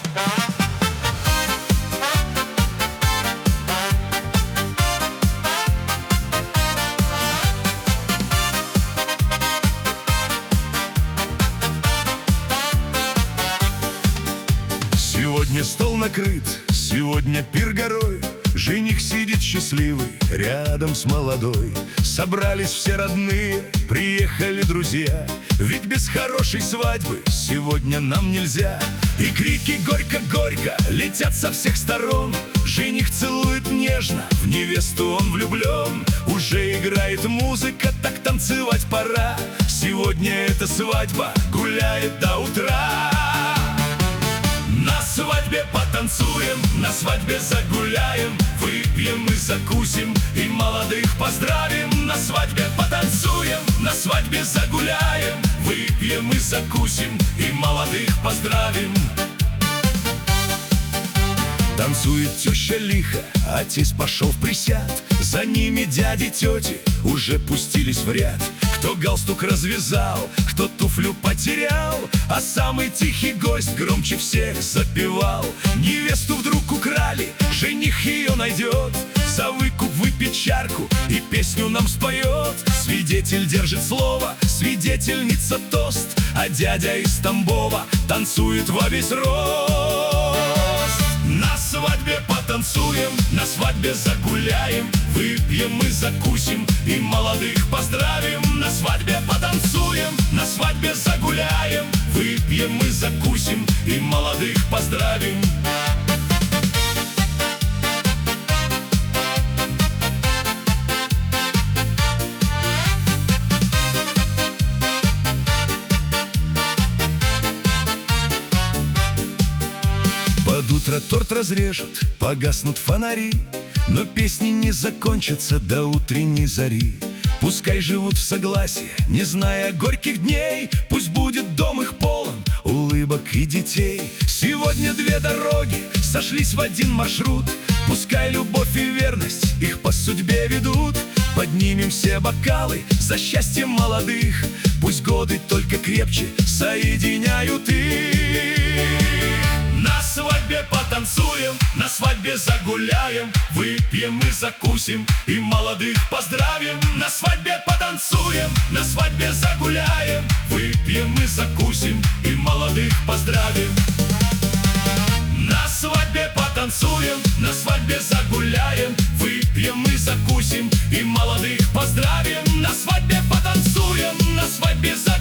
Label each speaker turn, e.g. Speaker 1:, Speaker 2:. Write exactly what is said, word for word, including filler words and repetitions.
Speaker 1: Сегодня стол накрыт, сегодня пир горой. Жених сидит счастливый рядом с молодой. Собрались все родные, приехали друзья. Ведь без хорошей свадьбы сегодня нам нельзя. И крики горько-горько летят со всех сторон. Жених целует нежно, в невесту он влюблен. Уже играет музыка, так танцевать пора. Сегодня эта свадьба гуляет до утра. На свадьбе потанцуем, на свадьбе загуляем, выпьем и закусим, и молодых поздравим. На свадьбе потанцуем, на свадьбе загуляем, выпьем и закусим, и молодых поздравим. Танцует теща лихо, отец пошел в присяд. За ними дяди, тети уже пустились в ряд. Кто галстук развязал, кто туфлю потерял, а самый тихий гость громче всех запевал. Невесту вдруг украли, жених ее найдет, за выкуп выпьет чарку и песню нам споет. Свидетель держит слово, свидетельница тост, а дядя из Тамбова танцует во весь рост. На свадьбе потанцуем, на свадьбе загуляем, выпьем и закусим, и молодых поздравим. На свадьбе потанцуем, на свадьбе загуляем, выпьем и закусим, и молодых поздравим. Под утро торт разрежут, погаснут фонари, но песни не закончатся до утренней зари. Пускай живут в согласии, не зная горьких дней. Пусть будет дом их полон улыбок и детей. Сегодня две дороги сошлись в один маршрут. Пускай любовь и верность их по судьбе ведут. Поднимем все бокалы за счастье молодых. Пусть годы только крепче соединяют их. На свадьбе потанцуем, на свадьбе загуляем, выпьем и закусим, и молодых поздравим. На свадьбе потанцуем, на свадьбе загуляем, выпьем и закусим, и молодых поздравим. На свадьбе потанцуем, на свадьбе загуляем, выпьем и закусим, и молодых поздравим. На свадьбе потанцуем, на свадьбе загуляем,